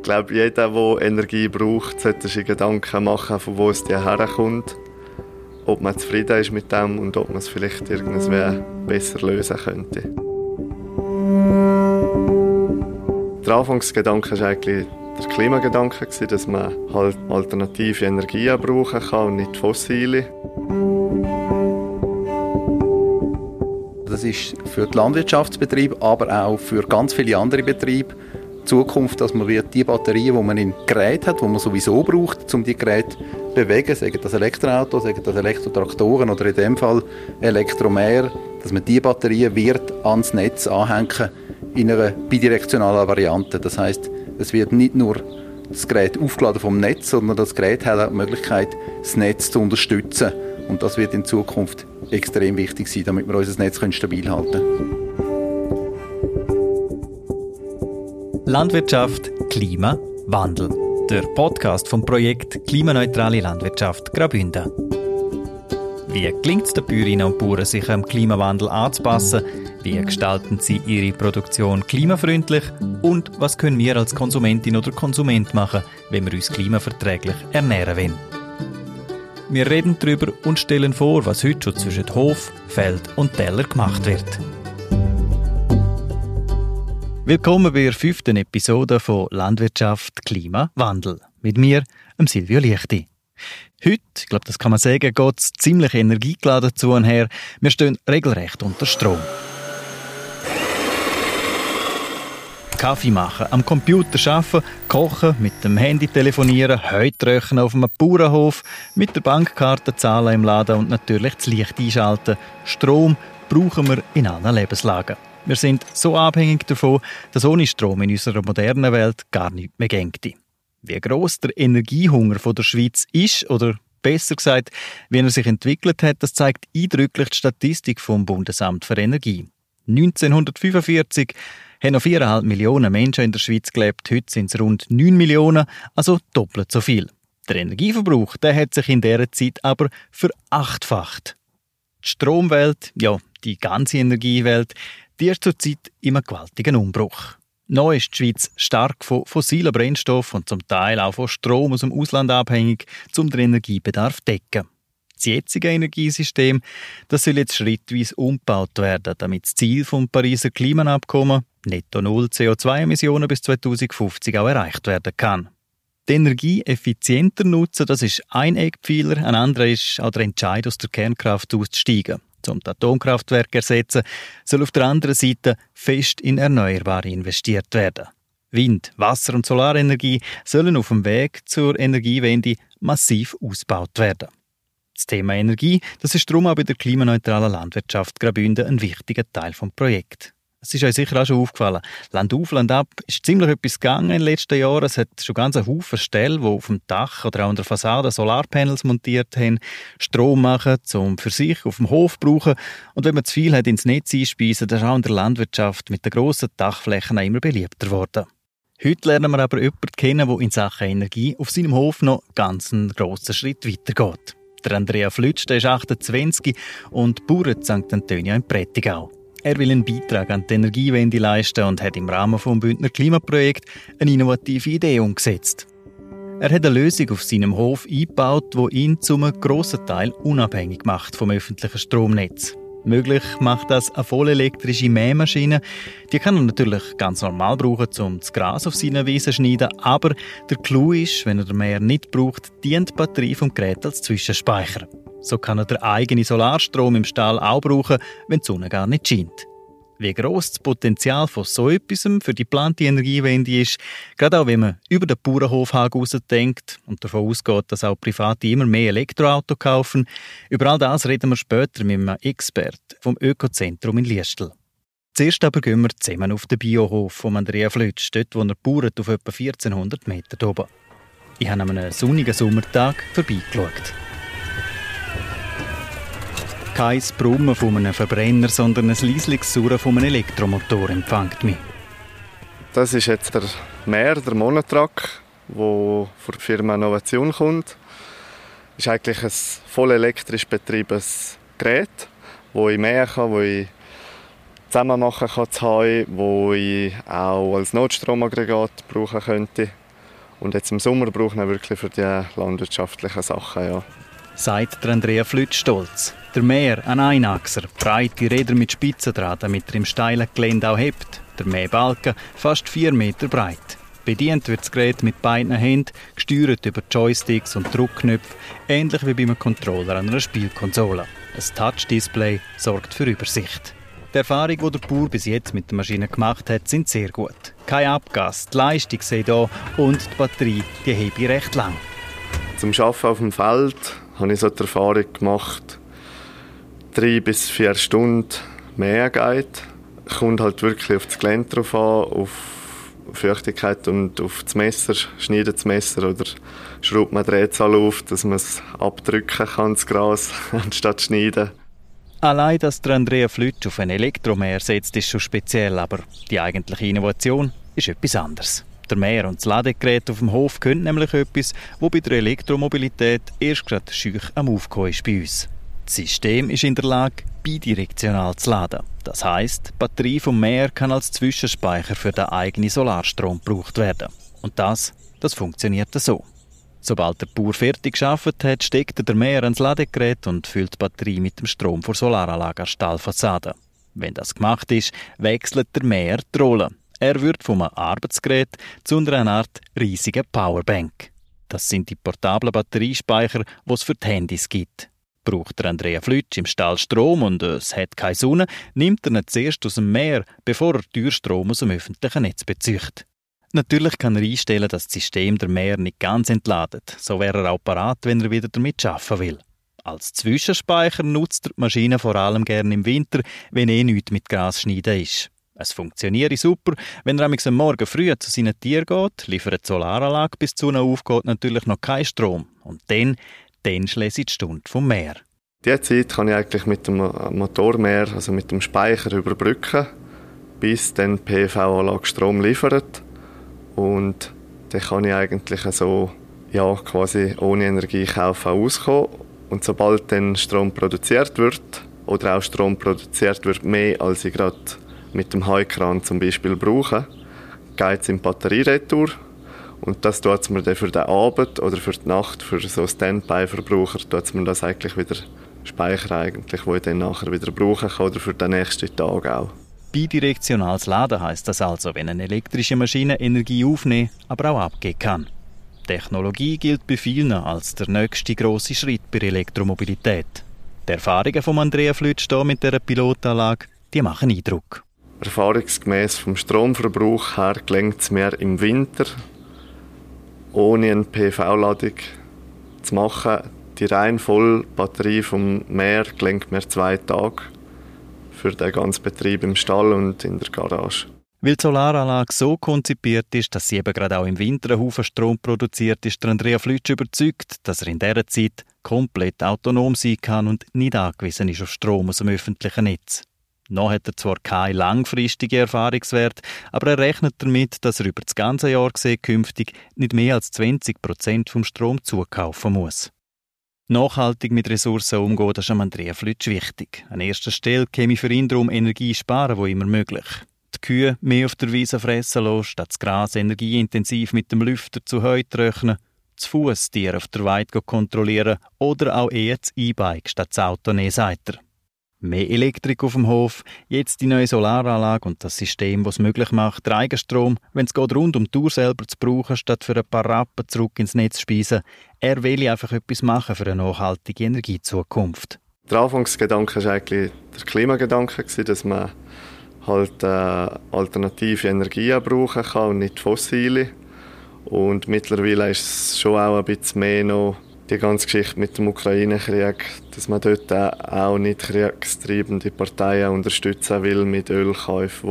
Ich glaube, jeder, der Energie braucht, sollte sich Gedanken machen, von wo es herkommt. Ob man zufrieden ist mit dem und ob man es vielleicht irgendwie besser lösen könnte. Der Anfangsgedanke war eigentlich der Klimagedanke, dass man halt alternative Energien brauchen kann und nicht fossile. Das ist für die Landwirtschaftsbetriebe, aber auch für ganz viele andere Betriebe die Zukunft, dass man die Batterien, die man in Geräten hat, die man sowieso braucht, um die Geräte zu bewegen, sagen das Elektroautos, sagen das Elektrotraktoren oder in dem Fall Elektromäher, dass man die Batterien wird ans Netz anhängen in einer bidirektionalen Variante. Das heisst, es wird nicht nur das Gerät aufgeladen vom Netz, sondern das Gerät hat auch die Möglichkeit, das Netz zu unterstützen. Und das wird in Zukunft extrem wichtig sein, damit wir unser Netz stabil halten können. Landwirtschaft, Klima, Wandel. Der Podcast vom Projekt Klimaneutrale Landwirtschaft Graubünden. Wie gelingt es den Bäuerinnen und Bauern, sich am Klimawandel anzupassen? Wie gestalten sie ihre Produktion klimafreundlich? Und was können wir als Konsumentin oder Konsument machen, wenn wir uns klimaverträglich ernähren wollen? Wir reden darüber und stellen vor, was heute schon zwischen Hof, Feld und Teller gemacht wird. Willkommen bei der 5. Episode von Landwirtschaft, Klima, Wandel. Mit mir, Silvio Liechti. Heute, ich glaube, das kann man sagen, geht es ziemlich energiegeladen zu und her. Wir stehen regelrecht unter Strom. Kaffee machen, am Computer arbeiten, kochen, mit dem Handy telefonieren, Heu röchen auf einem Bauernhof, mit der Bankkarte zahlen im Laden und natürlich das Licht einschalten. Strom brauchen wir in allen Lebenslagen. Wir sind so abhängig davon, dass ohne Strom in unserer modernen Welt gar nichts mehr ginge. Wie gross der Energiehunger der Schweiz ist, oder besser gesagt, wie er sich entwickelt hat, das zeigt eindrücklich die Statistik vom Bundesamt für Energie. 1945 haben noch 4,5 Millionen Menschen in der Schweiz gelebt, heute sind es rund 9 Millionen, also doppelt so viel. Der Energieverbrauch, der hat sich in dieser Zeit aber verachtfacht. Die Stromwelt, ja, die ganze Energiewelt, die ist zurzeit in einem gewaltigen Umbruch. Noch ist die Schweiz stark von fossilen Brennstoffen und zum Teil auch von Strom aus dem Ausland abhängig, um den Energiebedarf zu decken. Das jetzige Energiesystem, das soll jetzt schrittweise umgebaut werden, damit das Ziel vom Pariser Klimaabkommen, netto null CO2-Emissionen bis 2050, auch erreicht werden kann. Die Energie effizienter nutzen, das ist ein Eckpfeiler, ein anderer ist auch der Entscheid, aus der Kernkraft auszusteigen. Um das Atomkraftwerk zu ersetzen, soll auf der anderen Seite fest in Erneuerbare investiert werden. Wind-, Wasser- und Solarenergie sollen auf dem Weg zur Energiewende massiv ausgebaut werden. Das Thema Energie, das ist darum auch bei der klimaneutralen Landwirtschaft Graubünden ein wichtiger Teil des Projekts. Es ist euch sicher auch schon aufgefallen. Land auf, Land ab ist ziemlich etwas gegangen in den letzten Jahren. Es hat schon ganz einen Haufen Ställe, die auf dem Dach oder auch an der Fassade Solarpanels montiert haben, Strom machen, um für sich auf dem Hof zu brauchen. Und wenn man zu viel hat ins Netz einspeisen, dann ist auch in der Landwirtschaft mit den grossen Dachflächen immer beliebter geworden. Heute lernen wir aber jemanden kennen, der in Sachen Energie auf seinem Hof noch ganz einen grossen Schritt weitergeht. Der Andrea Flütsch, der ist 28 und Bauer in St. Antonio im Prättigau. Er will einen Beitrag an die Energiewende leisten und hat im Rahmen des Bündner Klimaprojekts eine innovative Idee umgesetzt. Er hat eine Lösung auf seinem Hof eingebaut, die ihn zum grossen Teil unabhängig macht vom öffentlichen Stromnetz. Möglich macht das eine vollelektrische Mähmaschine. Die kann er natürlich ganz normal brauchen, um das Gras auf seinen Wiesen zu schneiden. Aber der Clou ist, wenn er den Mäher nicht braucht, dient die Batterie vom Gerät als Zwischenspeicher. So kann er den eigenen Solarstrom im Stall auch brauchen, wenn die Sonne gar nicht scheint. Wie gross das Potenzial von so etwas für die geplante Energiewende ist, gerade auch wenn man über den Bauernhofhag hinausdenkt und davon ausgeht, dass auch Private immer mehr Elektroautos kaufen, über all das reden wir später mit einem Experten vom Ökozentrum in Liestel. Zuerst aber gehen wir zusammen auf den Biohof von Andrea Flütsch, dort wo er bauert auf etwa 1400 Meter oben. Ich habe an einem sonnigen Sommertag vorbeigeschaut. Kein Brummen von einem Verbrenner, sondern ein leisliches Surren von einem Elektromotor empfängt mich. Das ist jetzt der Mäher, der Monotrack, der von der Firma Innovation kommt. Das ist eigentlich ein voll elektrisch betriebenes Gerät, das ich mähen kann, das ich zusammen machen kann, das ich auch als Notstromaggregat brauchen könnte. Und jetzt im Sommer brauchen wir wirklich für die landwirtschaftlichen Sachen, ja. Sagt Andrea Flütsch stolz. Der Mäher, ein Einachser, breite Räder mit Spitzen dran, damit er im steilen Gelände auch hebt. Der Mähbalken fast 4 Meter breit. Bedient wird das Gerät mit beiden Händen, gesteuert über Joysticks und Druckknöpfe, ähnlich wie bei einem Controller an einer Spielkonsole. Ein Touch-Display sorgt für Übersicht. Die Erfahrung, die der Bauer bis jetzt mit der Maschine gemacht hat, sind sehr gut. Kein Abgas, die Leistung sei da und die Batterie die hebe recht lang. Zum Arbeiten auf dem Feld habe ich so die Erfahrung gemacht, 3 bis 4 Stunden mehr geht. Kommt halt wirklich auf das Gelände drauf an, auf Feuchtigkeit und auf das Messer, schneidet das Messer oder schraubt man die Drehzahl auf, dass man es abdrücken kann, das Gras, anstatt zu schneiden. Allein, dass der Andrea Flütsch auf ein Elektromäher setzt, ist schon speziell, aber die eigentliche Innovation ist etwas anderes. Der Mäher und das Ladegerät auf dem Hof können nämlich etwas, wo bei der Elektromobilität erst gerade schüch am Aufkommen ist bei uns. Das System ist in der Lage, bidirektional zu laden. Das heisst, die Batterie vom Mäher kann als Zwischenspeicher für den eigenen Solarstrom gebraucht werden. Und das funktioniert so. Sobald der Bauer fertig gearbeitet hat, steckt der Mäher ans Ladegerät und füllt die Batterie mit dem Strom von Solaranlage an die Stallfassade. Wenn das gemacht ist, wechselt der Mäher die Rolle. Er wird vom Arbeitsgerät zu einer Art riesigen Powerbank. Das sind die portablen Batteriespeicher, die es für die Handys gibt. Braucht der Andrea Flütsch im Stall Strom und es hat keine Sonne, nimmt er ihn zuerst aus dem Meer, bevor er Strom aus dem öffentlichen Netz bezieht. Natürlich kann er einstellen, dass das System der Meer nicht ganz entladet. So wäre er auch parat, wenn er wieder damit arbeiten will. Als Zwischenspeicher nutzt er die Maschine vor allem gerne im Winter, wenn nichts mit Gras schneiden ist. Es funktioniert super, wenn er am Morgen früh zu seinen Tieren geht, liefert die Solaranlage bis die Sonne aufgeht natürlich noch keinen Strom. Und dann schließe ich die Stunde vom Meer. Diese Zeit kann ich eigentlich mit dem Motormäher, also mit dem Speicher überbrücken, bis dann die PV-Anlage Strom liefert. Und dann kann ich eigentlich so, quasi ohne Energiekauf auch auskommen. Und sobald dann Strom produziert wird, oder auch Strom produziert wird, mehr als ich gerade mit dem Heukran zum Beispiel brauche, geht es in die Batterieretour. Und das tut mir dann für den Abend oder für die Nacht, für so Standby-Verbraucher, tut mir das eigentlich wieder speichern, eigentlich, wo ich dann nachher wieder brauchen kann oder für den nächsten Tag auch. Bidirektionales Laden heisst das also, wenn eine elektrische Maschine Energie aufnehmen, aber auch abgeben kann. Technologie gilt bei vielen als der nächste grosse Schritt bei Elektromobilität. Die Erfahrungen von Andrea Flütsch hier mit dieser Pilotanlage, die machen Eindruck. Erfahrungsgemäss vom Stromverbrauch her gelingt es mir im Winter, ohne eine PV-Ladung zu machen. Die rein volle Batterie vom Meer gelingt mir 2 Tage für den ganzen Betrieb im Stall und in der Garage. Weil die Solaranlage so konzipiert ist, dass sie eben gerade auch im Winter einen Haufen Strom produziert, ist Andrea Flütsch überzeugt, dass er in dieser Zeit komplett autonom sein kann und nicht angewiesen ist auf Strom aus dem öffentlichen Netz. Noch hat er zwar keinen langfristigen Erfahrungswert, aber er rechnet damit, dass er über das ganze Jahr gesehen künftig nicht mehr als 20% vom Strom zukaufen muss. Nachhaltig mit Ressourcen umgehen, das ist Andrea Flütsch wichtig. An erster Stelle käme für ihn darum Energie sparen, wo immer möglich. Die Kühe mehr auf der Wiese fressen lassen, statt das Gras energieintensiv mit dem Lüfter zu Heu trocknen, zu Fuss Tiere auf der Weide kontrollieren oder auch eher das E-Bike statt das Auto nehmen, sagt er. Mehr Elektrik auf dem Hof, jetzt die neue Solaranlage und das System, das es möglich macht, den Eigenstrom, wenn es geht, rund um die Uhr selber zu brauchen, statt für ein paar Rappen zurück ins Netz zu speisen. Er will einfach etwas machen für eine nachhaltige Energiezukunft. Der Anfangsgedanke war eigentlich der Klimagedanke, dass man halt alternative Energien brauchen kann und nicht fossile. Und mittlerweile ist es schon auch ein bisschen mehr noch die ganze Geschichte mit dem Ukraine-Krieg, dass man dort auch nicht kriegstreibende Parteien unterstützen will mit Ölkäufen,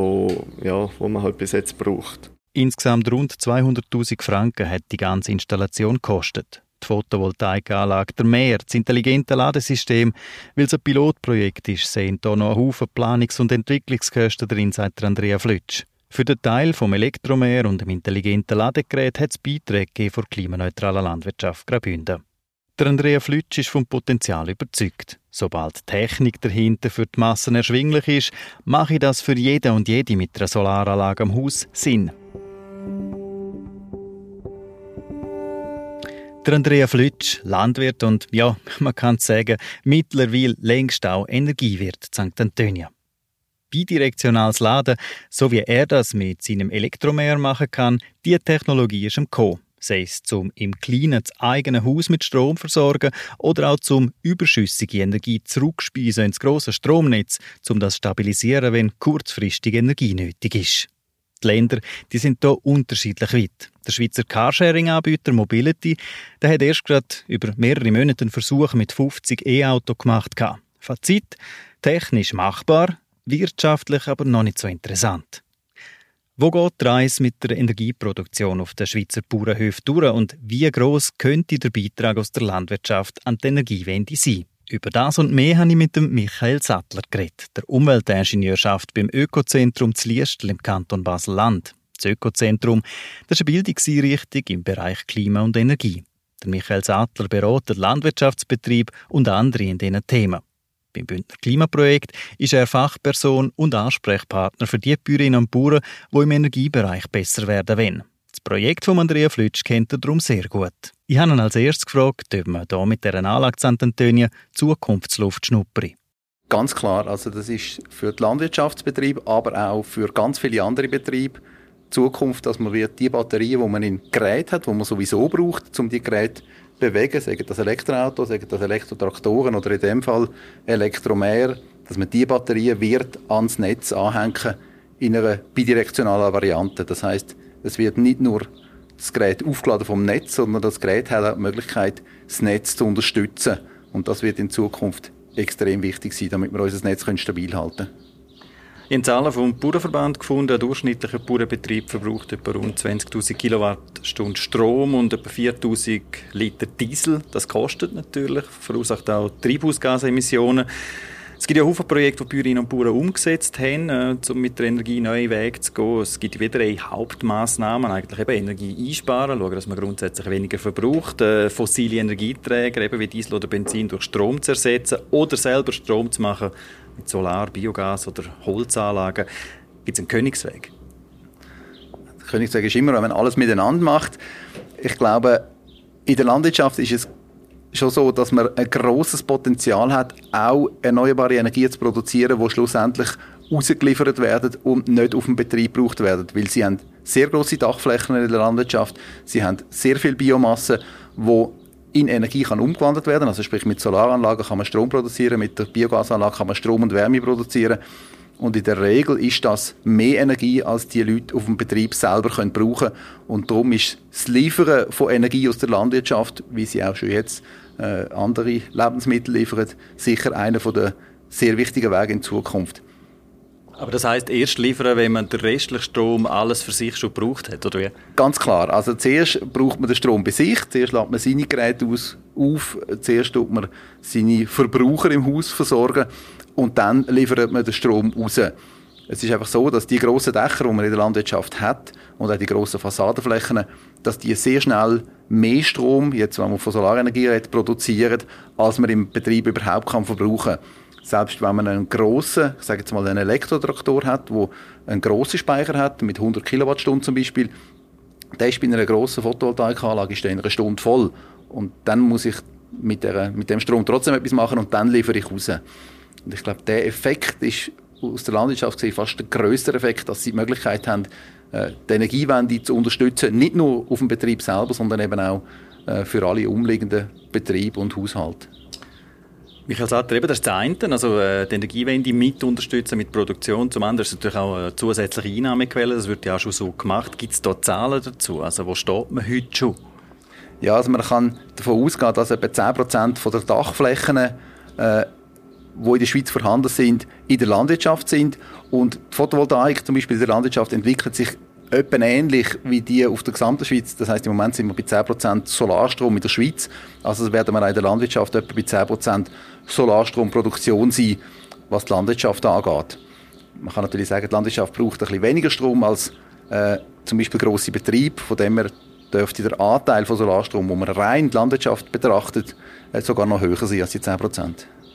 wo man halt bis jetzt braucht. Insgesamt rund 200'000 Franken hat die ganze Installation gekostet. Die Photovoltaikanlage, der Mäher, das intelligente Ladesystem. Weil es ein Pilotprojekt ist, sehen hier noch einen Haufen Planungs- und Entwicklungskosten drin, sagt Andrea Flütsch. Für den Teil vom Elektromäher und dem intelligenten Ladegerät hat es Beiträge von der klimaneutralen Landwirtschaft Graubünden. Der Andrea Flütsch ist vom Potenzial überzeugt. Sobald die Technik dahinter für die Massen erschwinglich ist, mache das für jeden und jede mit einer Solaranlage am Haus Sinn. Der Andrea Flütsch, Landwirt und, ja, man kann sagen, mittlerweile längst auch Energiewirt St. Antonia. Bidirektionales Laden, so wie er das mit seinem Elektromäher machen kann, die Technologie ist ihm gekommen. Sei es zum im Kleinen das eigene Haus mit Strom versorgen oder auch zum überschüssige Energie zurückspeisen ins grosse Stromnetz, um das zu stabilisieren, wenn kurzfristig Energie nötig ist. Die Länder die sind hier unterschiedlich weit. Der Schweizer Carsharing-Anbieter Mobility der hat erst gerade über mehrere Monate einen Versuch mit 50 E-Autos gemacht. Fazit: technisch machbar, wirtschaftlich aber noch nicht so interessant. Wo geht die Reise mit der Energieproduktion auf den Schweizer Bauernhöfen durch und wie gross könnte der Beitrag aus der Landwirtschaft an die Energiewende sein? Über das und mehr habe ich mit dem Michael Sattler geredet. Der Umweltingenieur arbeitet beim Ökozentrum zu Liestl im Kanton Basel-Land. Das Ökozentrum das ist eine Bildungseinrichtung im Bereich Klima und Energie. Der Michael Sattler berät Landwirtschaftsbetriebe und andere in diesen Themen. Beim Bündner Klimaprojekt ist er Fachperson und Ansprechpartner für die Bäuerinnen und Bauern, die im Energiebereich besser werden wollen. Das Projekt von Andrea Flütsch kennt er darum sehr gut. Ich habe ihn als erstes gefragt, ob man hier mit dieser Anlage St. Antonia Zukunftsluft schnuppert. Ganz klar, also das ist für die Landwirtschaftsbetriebe, aber auch für ganz viele andere Betriebe die Zukunft, dass man die Batterien, die man in Geräten hat, die man sowieso braucht, um die Geräte zu bewegen, sagen das Elektroautos, sagen das Elektrotraktoren oder in dem Fall Elektromäher, dass man die Batterien wird ans Netz anhängen in einer bidirektionalen Variante. Das heisst, es wird nicht nur das Gerät aufgeladen vom Netz, sondern das Gerät hat auch die Möglichkeit, das Netz zu unterstützen. Und das wird in Zukunft extrem wichtig sein, damit wir unser Netz stabil halten können. Ich habe Zahlen vom Bauernverband gefunden. Ein durchschnittlicher Bauernbetrieb verbraucht etwa rund 20'000 Kilowattstunden Strom und etwa 4'000 Liter Diesel. Das kostet natürlich, verursacht auch Treibhausgasemissionen. Es gibt ja viele Projekte, die Bäuerinnen und Bauern umgesetzt haben, um mit der Energie neue Wege zu gehen. Es gibt wieder eine Hauptmaßnahme, eigentlich eben Energie einsparen, schauen, dass man grundsätzlich weniger verbraucht, fossile Energieträger, eben wie Diesel oder Benzin, durch Strom zu ersetzen oder selber Strom zu machen mit Solar, Biogas oder Holzanlagen. Gibt es einen Königsweg? Der Königsweg ist immer, wenn man alles miteinander macht. Ich glaube, in der Landwirtschaft ist es schon so, dass man ein grosses Potenzial hat, auch erneuerbare Energie zu produzieren, die schlussendlich rausgeliefert werden und nicht auf dem Betrieb gebraucht werden. Weil sie haben sehr grosse Dachflächen in der Landwirtschaft, sie haben sehr viel Biomasse, die in Energie kann umgewandelt werden. Also sprich, mit Solaranlagen kann man Strom produzieren, mit der Biogasanlage kann man Strom und Wärme produzieren. Und in der Regel ist das mehr Energie, als die Leute auf dem Betrieb selber brauchen können. Und darum ist das Liefern von Energie aus der Landwirtschaft, wie sie auch schon jetzt andere Lebensmittel liefern, sicher einer der sehr wichtigen Wege in Zukunft. Aber das heisst, erst liefern, wenn man den restlichen Strom alles für sich schon gebraucht hat, oder wie? Ganz klar. Also zuerst braucht man den Strom bei sich, zuerst lädt man seine Geräte auf, zuerst tut man seine Verbraucher im Haus versorgen und dann liefert man den Strom raus. Es ist einfach so, dass die grossen Dächer, die man in der Landwirtschaft hat, und auch die grossen Fassadenflächen, dass die sehr schnell mehr Strom, jetzt wenn man von Solarenergie redet, produzieren, als man im Betrieb überhaupt verbrauchen kann. Selbst wenn man einen grossen, ich sage jetzt mal einen Elektrotraktor hat, der einen grossen Speicher hat, mit 100 Kilowattstunden zum Beispiel, der ist bei einer grossen Photovoltaikanlage in einer Stunde voll. Und dann muss ich mit dem Strom trotzdem etwas machen und dann liefere ich raus. Und ich glaube, der Effekt ist aus der Landwirtschaft gesehen fast der grösste Effekt, dass sie die Möglichkeit haben, die Energiewende zu unterstützen, nicht nur auf dem Betrieb selber, sondern eben auch für alle umliegenden Betriebe und Haushalte. Michael Sattler, eben, das ist das eine, also die Energiewende mit unterstützen, mit Produktion. Zum anderen ist es natürlich auch eine zusätzliche Einnahmequelle, das wird ja auch schon so gemacht. Gibt es da Zahlen dazu? Also wo steht man heute schon? Ja, also man kann davon ausgehen, dass etwa 10% der Dachflächen, die in der Schweiz vorhanden sind, in der Landwirtschaft sind. Und die Photovoltaik zum Beispiel in der Landwirtschaft entwickelt sich etwa ähnlich wie die auf der gesamten Schweiz. Das heisst, im Moment sind wir bei 10% Solarstrom in der Schweiz. Also werden wir auch in der Landwirtschaft etwa bei 10% Solarstromproduktion sein, was die Landwirtschaft angeht. Man kann natürlich sagen, die Landwirtschaft braucht ein bisschen weniger Strom als zum Beispiel grosse Betriebe. Von dem her dürfte der Anteil von Solarstrom, wo man rein die Landwirtschaft betrachtet, sogar noch höher sein als die 10%.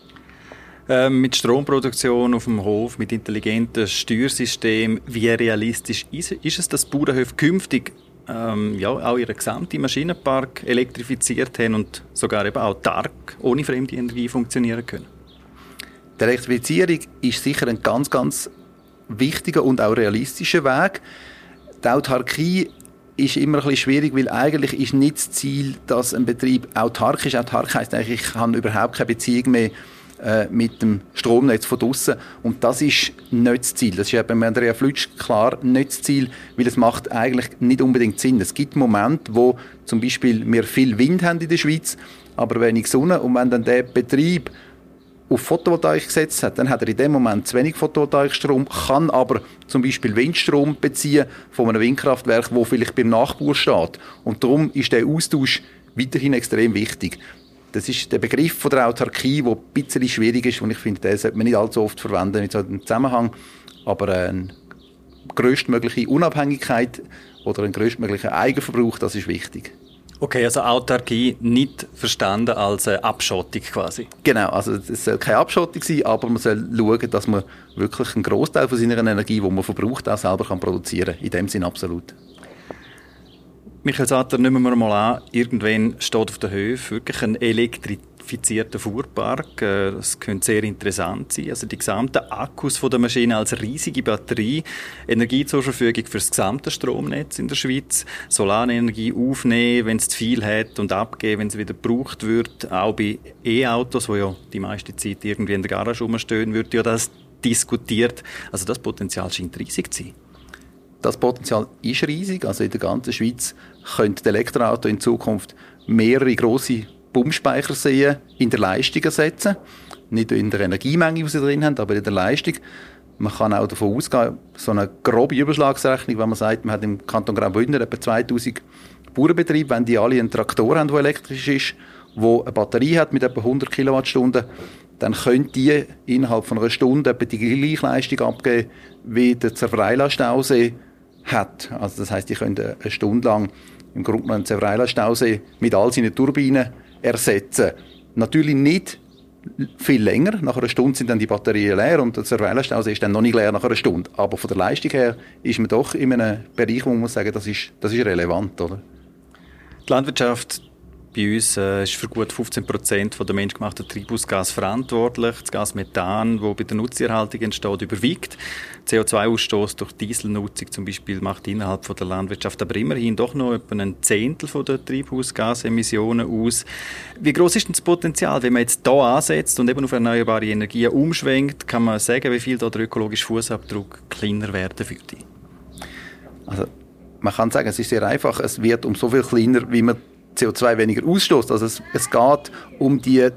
Mit Stromproduktion auf dem Hof, mit intelligenten Steuersystemen, wie realistisch ist es, dass Bauernhöfe künftig auch ihren gesamten Maschinenpark elektrifiziert haben und sogar eben autark, ohne fremde Energie funktionieren können? Die Elektrifizierung ist sicher ein ganz, ganz wichtiger und auch realistischer Weg. Die Autarkie ist immer ein bisschen schwierig, weil eigentlich ist nicht das Ziel, dass ein Betrieb autark ist. Autark heisst eigentlich, ich habe überhaupt keine Beziehung mehr mit dem Stromnetz von draussen. Und das ist nicht das Ziel. Das ist eben bei Andrea Flütsch klar nicht das Ziel, weil es macht eigentlich nicht unbedingt Sinn. Es gibt Momente, wo zum Beispiel wir viel Wind haben in der Schweiz, aber wenig Sonne. Und wenn dann der Betrieb auf Photovoltaik gesetzt hat, dann hat er in dem Moment zu wenig Photovoltaikstrom, kann aber zum Beispiel Windstrom beziehen von einem Windkraftwerk, wo vielleicht beim Nachbar steht. Und darum ist der Austausch weiterhin extrem wichtig. Das ist der Begriff von der Autarkie, der ein bisschen schwierig ist und ich finde, den sollte man nicht allzu oft verwenden in so einem Zusammenhang. Aber eine grösstmögliche Unabhängigkeit oder ein grösstmöglicher Eigenverbrauch, das ist wichtig. Okay, also Autarkie nicht verstanden als Abschottung quasi. Genau, also es soll keine Abschottung sein, aber man soll schauen, dass man wirklich einen Großteil von seiner Energie, die man verbraucht, auch selber kann. In dem Sinn absolut. Michael Sattler, nehmen wir mal an, irgendwann steht auf der Höfe wirklich ein elektrifizierter Fuhrpark. Das könnte sehr interessant sein. Also die gesamten Akkus von der Maschine als riesige Batterie, Energie zur Verfügung für das gesamte Stromnetz in der Schweiz, Solarenergie aufnehmen, wenn es zu viel hat und abgeben, wenn es wieder gebraucht wird. Auch bei E-Autos, die ja die meiste Zeit irgendwie in der Garage rumstehen, wird ja das diskutiert. Also das Potenzial scheint riesig zu sein. Das Potenzial ist riesig. Also in der ganzen Schweiz können die Elektroautos in Zukunft mehrere grosse Pumpspeicher sehen, in der Leistung ersetzen. Nicht in der Energiemenge, die sie drin haben, aber in der Leistung. Man kann auch davon ausgehen, so eine grobe Überschlagsrechnung, wenn man sagt, man hat im Kanton Graubünden etwa 2000 Bauernbetriebe, wenn die alle einen Traktor haben, der elektrisch ist, der eine Batterie hat mit etwa 100 Kilowattstunden, dann können die innerhalb von einer Stunde etwa die gleiche Leistung abgeben, wie der Zerfreiler-Stausee hat. Also das heisst, die können eine Stunde lang im Grunde genommen einen Zerfreiler-Stausee mit all seinen Turbinen ersetzen. Natürlich nicht viel länger. Nach einer Stunde sind dann die Batterien leer und der Zerfreiler-Stausee ist dann noch nicht leer nach einer Stunde. Aber von der Leistung her ist man doch in einem Bereich, wo man muss sagen, das ist relevant, oder? Die Landwirtschaft bei uns ist für gut 15% der menschgemachten Treibhausgase verantwortlich. Das Gas Methan, das bei der Nutztierhaltung entsteht, überwiegt. CO2-Ausstoß durch Dieselnutzung zum Beispiel macht innerhalb der Landwirtschaft aber immerhin doch noch etwa ein Zehntel der Treibhausgasemissionen aus. Wie groß ist denn das Potenzial, wenn man jetzt hier ansetzt und eben auf erneuerbare Energien umschwenkt? Kann man sagen, wie viel da der ökologische Fußabdruck kleiner werden würde? Also, man kann sagen, es ist sehr einfach. Es wird um so viel kleiner, wie man CO2 weniger ausstößt. Also es geht um die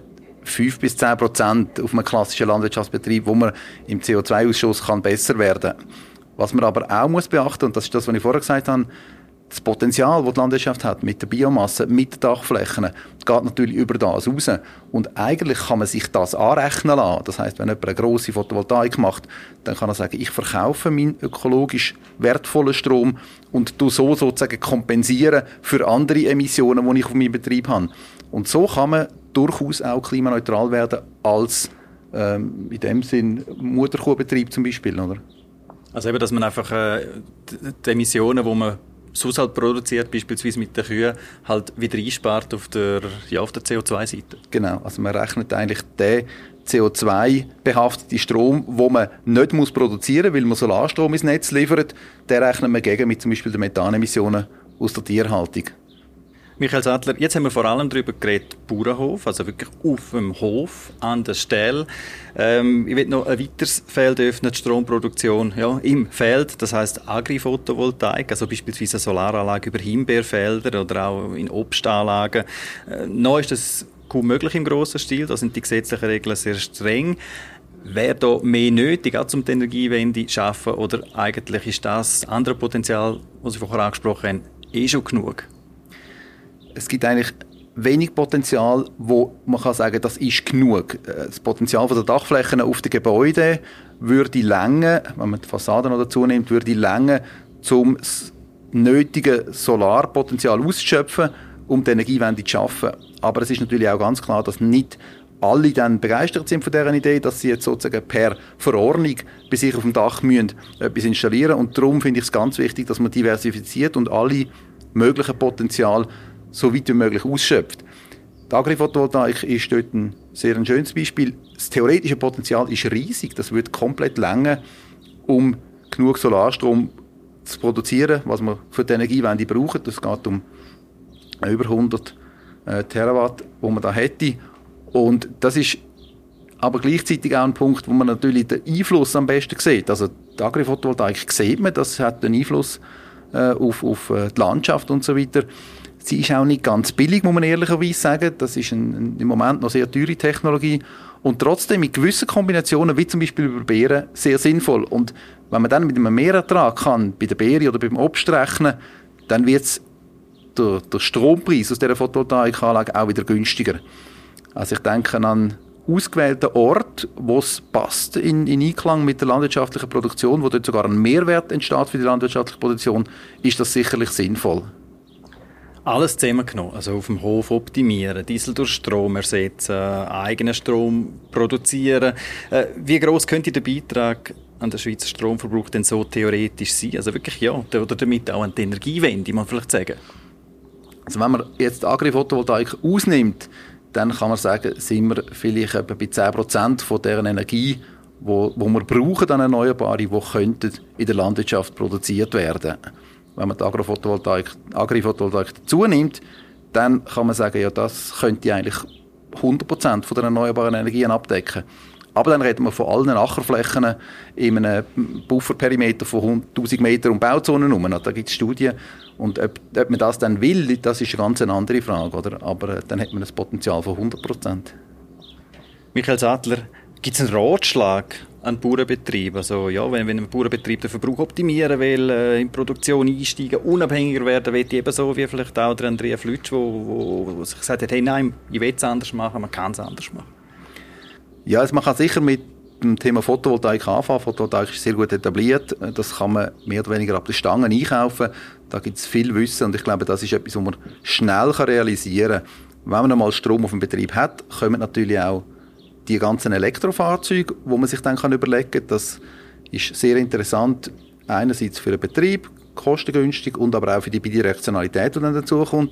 5-10% auf einem klassischen Landwirtschaftsbetrieb, wo man im CO2-Ausstoß kann besser werden kann. Was man aber auch muss beachten, und das ist das, was ich vorher gesagt habe, das Potenzial, das die Landwirtschaft hat mit der Biomasse, mit den Dachflächen, geht natürlich über das raus. Und eigentlich kann man sich das anrechnen lassen. Das heisst, wenn jemand eine grosse Photovoltaik macht, dann kann er sagen, ich verkaufe meinen ökologisch wertvollen Strom und tu so sozusagen kompensieren für andere Emissionen, die ich auf meinem Betrieb habe. Und so kann man durchaus auch klimaneutral werden als in dem Sinn Mutterkuhbetrieb zum Beispiel, oder? Also eben, dass man einfach die Emissionen, die man sonst halt produziert, beispielsweise mit den Kühen, halt wieder einspart auf der CO2-Seite. Genau, also man rechnet eigentlich den CO2-behafteten Strom, den man nicht produzieren muss, weil man Solarstrom ins Netz liefert, den rechnet man gegen mit zum Beispiel den Methanemissionen aus der Tierhaltung. Michael Sattler, jetzt haben wir vor allem darüber geredet, Bauernhof, also wirklich auf dem Hof, an der Stelle. Ich will noch ein weiteres Feld öffnen, die Stromproduktion im Feld, das heisst Agri-Photovoltaik, also beispielsweise eine Solaranlage über Himbeerfelder oder auch in Obstanlagen. Noch ist das kaum möglich im grossen Stil, da sind die gesetzlichen Regeln sehr streng. Wäre da mehr nötig, auch um die Energiewende zu schaffen, oder eigentlich ist das andere Potenzial, das Sie vorher angesprochen haben, schon genug? Es gibt eigentlich wenig Potenzial, wo man kann sagen, das ist genug. Das Potenzial der Dachflächen auf den Gebäuden würde länger, wenn man die Fassaden noch dazu nimmt, würde länger, um das nötige Solarpotenzial auszuschöpfen, um die Energiewende zu schaffen. Aber es ist natürlich auch ganz klar, dass nicht alle dann begeistert sind von dieser Idee, dass sie jetzt sozusagen per Verordnung bei sich auf dem Dach müssen etwas installieren. Und darum finde ich es ganz wichtig, dass man diversifiziert und alle mögliche Potenzial so weit wie möglich ausschöpft. Die Agri-Photovoltaik ist dort ein sehr schönes Beispiel. Das theoretische Potenzial ist riesig. Das wird komplett reichen, um genug Solarstrom zu produzieren, was wir für die Energiewende brauchen. Das geht um über 100 Terawatt, die man da hätte. Und das ist aber gleichzeitig auch ein Punkt, wo man natürlich den Einfluss am besten sieht. Also die Agri-Photovoltaik sieht man, das hat einen Einfluss auf die Landschaft und so weiter. Sie ist auch nicht ganz billig, muss man ehrlicherweise sagen. Das ist im Moment noch sehr teure Technologie. Und trotzdem mit gewissen Kombinationen, wie zum Beispiel über Beeren, sehr sinnvoll. Und wenn man dann mit einem Mehrertrag kann, bei der Beere oder beim Obst rechnen, dann wird es der Strompreis aus dieser Photovoltaikanlage auch wieder günstiger. Also ich denke an ausgewählten Ort, wo es passt in Einklang mit der landwirtschaftlichen Produktion, wo dort sogar ein Mehrwert entsteht für die landwirtschaftliche Produktion, ist das sicherlich sinnvoll. Alles zusammengenommen, also auf dem Hof optimieren, Diesel durch Strom ersetzen, eigenen Strom produzieren. Wie gross könnte der Beitrag an den Schweizer Stromverbrauch denn so theoretisch sein? Also wirklich ja, oder damit auch an die Energiewende, man vielleicht sagen? Also wenn man jetzt Agri-Photovoltaik ausnimmt, dann kann man sagen, sind wir vielleicht etwa bei 10% von deren Energie, wo wir brauchen an Erneuerbare, die könnten in der Landwirtschaft produziert werden. Wenn man die Agri-Photovoltaik dazu nimmt, dann kann man sagen, ja, das könnte eigentlich 100% von der erneuerbaren Energien abdecken. Aber dann reden wir von allen Ackerflächen in einem Bufferperimeter von 1000 Metern um Bauzonen herum. Da gibt es Studien. Und ob man das dann will, das ist eine ganz andere Frage. Oder? Aber dann hat man ein Potenzial von 100%. Michael Sattler, gibt es einen Ratschlag an Bauernbetriebe? Also, ja, wenn ein Bauernbetrieb den Verbrauch optimieren will, in die Produktion einsteigen, unabhängiger werden will, ebenso wie vielleicht auch der Andrea Flütsch, wo sich gesagt hat, hey, nein, ich will es anders machen, man kann es anders machen. Ja, also man kann sicher mit dem Thema Photovoltaik anfangen. Photovoltaik ist sehr gut etabliert. Das kann man mehr oder weniger ab der Stange einkaufen. Da gibt es viel Wissen und ich glaube, das ist etwas, was man schnell realisieren kann. Wenn man einmal Strom auf dem Betrieb hat, kommen natürlich auch die ganzen Elektrofahrzeuge, wo man sich dann überlegen kann. Das ist sehr interessant, einerseits für den Betrieb, kostengünstig und aber auch für die Bidirektionalität, die dann dazukommt.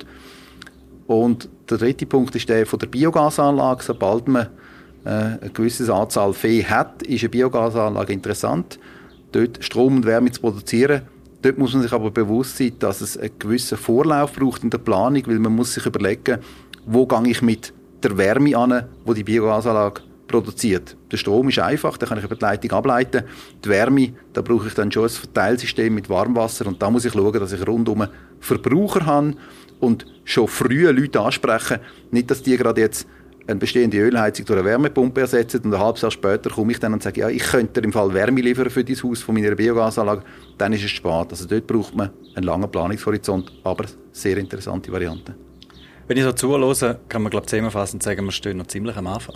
Und der dritte Punkt ist der von der Biogasanlage. Sobald man eine gewisse Anzahl Vieh hat, ist eine Biogasanlage interessant, dort Strom und Wärme zu produzieren. Dort muss man sich aber bewusst sein, dass es einen gewissen Vorlauf braucht in der Planung, weil man muss sich überlegen, wo gehe ich mit der Wärme an, die die Biogasanlage produziert. Der Strom ist einfach, den kann ich über die Leitung ableiten. Die Wärme, da brauche ich dann schon ein Verteilsystem mit Warmwasser und da muss ich schauen, dass ich rundum Verbraucher habe und schon früh Leute ansprechen, nicht, dass die gerade jetzt eine bestehende Ölheizung durch eine Wärmepumpe ersetzen und ein halbes Jahr später komme ich dann und sage, ja, ich könnte dir im Fall Wärme liefern für dein Haus von meiner Biogasanlage, dann ist es spät. Also dort braucht man einen langen Planungshorizont, aber sehr interessante Variante. Wenn ich so zuhöre, kann man zusammenfassend sagen, wir stehen noch ziemlich am Anfang.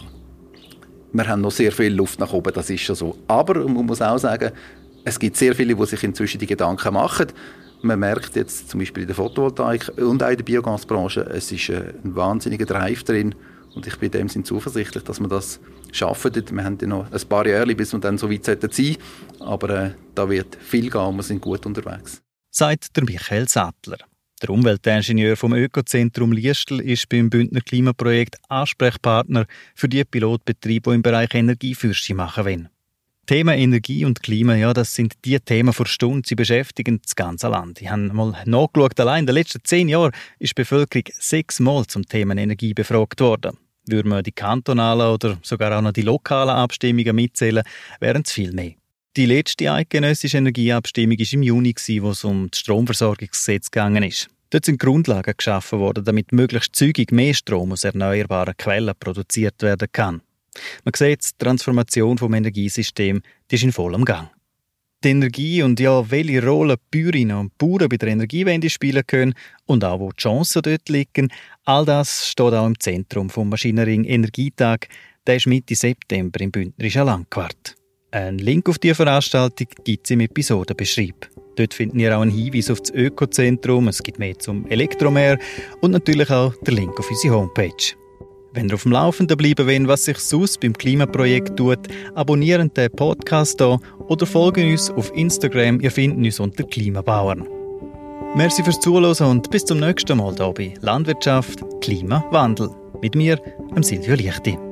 Wir haben noch sehr viel Luft nach oben, das ist schon so. Aber man muss auch sagen, es gibt sehr viele, die sich inzwischen die Gedanken machen. Man merkt jetzt zum Beispiel in der Photovoltaik und auch in der Biogasbranche, es ist ein wahnsinniger Drive drin. Und ich bin in dem Sinne zuversichtlich, dass wir das schaffen. Wir haben ja noch ein paar Jahre, bis wir dann so weit sein sollten. Aber da wird viel gehen und wir sind gut unterwegs. Sagt der Michael Sattler. Der Umweltingenieur vom Ökozentrum Liestel ist beim Bündner Klimaprojekt Ansprechpartner für die Pilotbetriebe, die im Bereich Energiefürsche machen wollen. Thema Energie und Klima, ja, das sind die Themen der Stunde. Sie beschäftigen das ganze Land. Ich habe mal nachgeschaut, allein in den letzten 10 Jahren ist die Bevölkerung 6-mal zum Thema Energie befragt worden. Würden wir die kantonalen oder sogar auch noch die lokalen Abstimmungen mitzählen, wären es viel mehr. Die letzte eidgenössische Energieabstimmung war im Juni, wo es um das Stromversorgungsgesetz gegangen ist. Dort sind Grundlagen geschaffen worden, damit möglichst zügig mehr Strom aus erneuerbaren Quellen produziert werden kann. Man sieht, die Transformation vom Energiesystem, die ist in vollem Gang. Die Energie und ja, welche Rolle Bäuerinnen und Bauern bei der Energiewende spielen können und auch wo die Chancen dort liegen, all das steht auch im Zentrum vom Maschinenring Energietag. Der ist Mitte September im Bündnerischen Landquart. Ein Link auf diese Veranstaltung gibt es im Episodenbeschreib. Dort findet ihr auch einen Hinweis auf das Ökozentrum, es gibt mehr zum Elektromeer und natürlich auch den Link auf unsere Homepage. Wenn ihr auf dem Laufenden bleiben wollt, was sich sonst beim Klimaprojekt tut, abonnieren den Podcast hier oder folgen uns auf Instagram. Ihr findet uns unter Klimabauern. Merci fürs Zuhören und bis zum nächsten Mal hier bei Landwirtschaft Klimawandel. Mit mir, Silvio Liechti.